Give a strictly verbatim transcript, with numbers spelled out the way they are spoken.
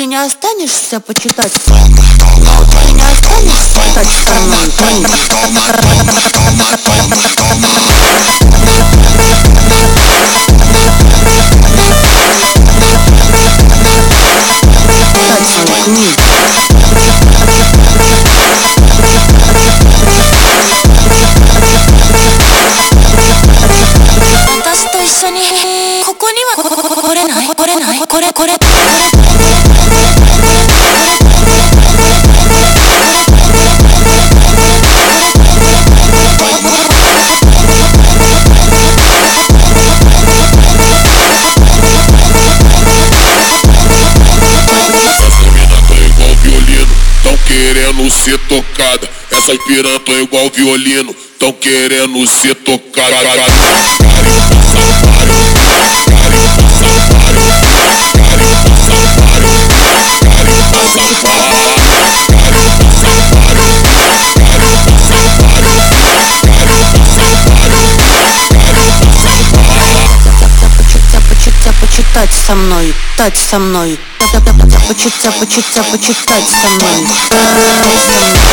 ты не останешься почитать? Ты не останешься читать со мной? Querendo ser tocada, essas piranha tão igual violino, tão querendo ser tocada. Почитать со мной, тать со мной, почитать, почитать, почитать со мной.